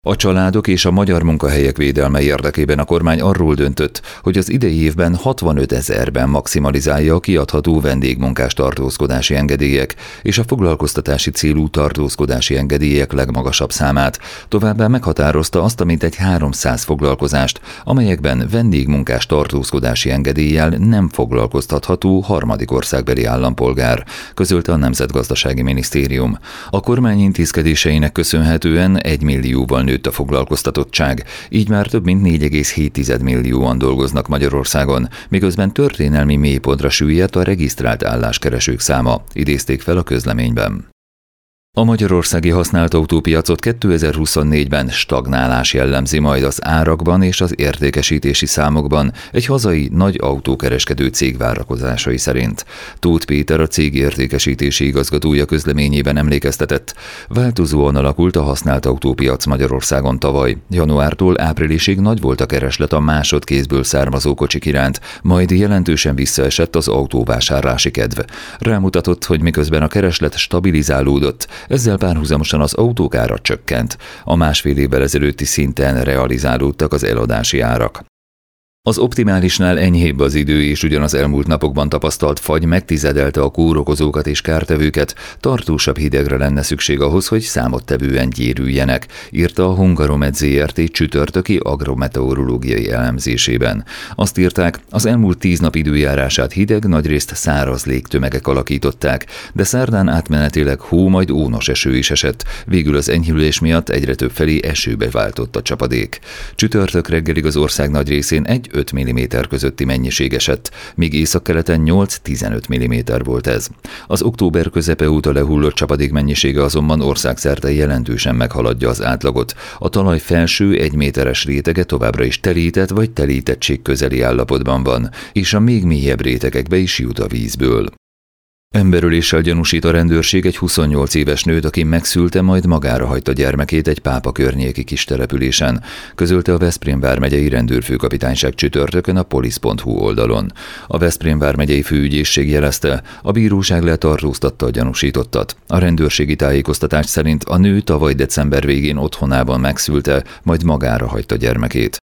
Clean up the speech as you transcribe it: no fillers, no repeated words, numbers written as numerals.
A családok és a magyar munkahelyek védelme érdekében a kormány arról döntött, hogy az idei évben 65 000-ben maximalizálja a kiadható vendégmunkás tartózkodási engedélyek és a foglalkoztatási célú tartózkodási engedélyek legmagasabb számát, továbbá meghatározta azt a mintegy 300 foglalkozást, amelyekben vendégmunkás tartózkodási engedéllyel nem foglalkoztatható harmadik országbeli állampolgár, közölte a Nemzetgazdasági Minisztérium. A kormány intézkedéseinek köszönhetően 1 millióval nőtt a foglalkoztatottság, így már több mint 4,7 millióan dolgoznak Magyarországon, miközben történelmi mélypontra süllyedt a regisztrált álláskeresők száma, idézték fel a közleményben. A magyarországi használt autópiacot 2024-ben stagnálás jellemzi majd az árakban és az értékesítési számokban egy hazai nagy autókereskedő cég várakozásai szerint. Tóth Péter, a cég értékesítési igazgatója közleményében emlékeztetett, változóan alakult a használt autópiac Magyarországon tavaly. Januártól áprilisig nagy volt a kereslet a másodkézből származó kocsik iránt, majd jelentősen visszaesett az autóvásárlási kedv. Rámutatott, hogy miközben a kereslet stabilizálódott, ezzel párhuzamosan az autók ára csökkent. A másfél évvel ezelőtti szinten realizálódtak az eladási árak. Az optimálisnál enyhébb az idő, és ugyan az elmúlt napokban tapasztalt fagy megtizedelte a kórokozókat és kártevőket, tartósabb hidegre lenne szükség ahhoz, hogy számottevően gyérüljenek, írta a Hungaromed Zrt. Csütörtöki agrometeorológiai elemzésében. Azt írták, az elmúlt 10 nap időjárását hideg, nagyrészt száraz légtömegek alakították, de szerdán átmenetileg hó, majd ónos eső is esett, végül az enyhülés miatt egyre több felé esőbe váltott a csapadék. Csütörtök reggelig az ország nagy részén 1-5 mm közötti mennyiség esett, míg északkeleten 8-15 mm volt ez. Az október közepe óta lehullott csapadék mennyisége azonban országszerte jelentősen meghaladja az átlagot. A talaj felső 1 méteres rétege továbbra is telített vagy telítettség közeli állapotban van, és a még mélyebb rétegekbe is jut a vízből. Emberöléssel gyanúsít a rendőrség egy 28 éves nőt, aki megszülte, majd magára hagyta gyermekét egy Pápa környéki kis településen, közölte a Veszprém vármegyei rendőrfőkapitányság csütörtökön a polisz.hu oldalon. A Veszprém vármegyei főügyészség jelezte, a bíróság letartóztatta a gyanúsítottat. A rendőrségi tájékoztatás szerint a nő tavaly december végén otthonában megszülte, majd magára hagyta gyermekét.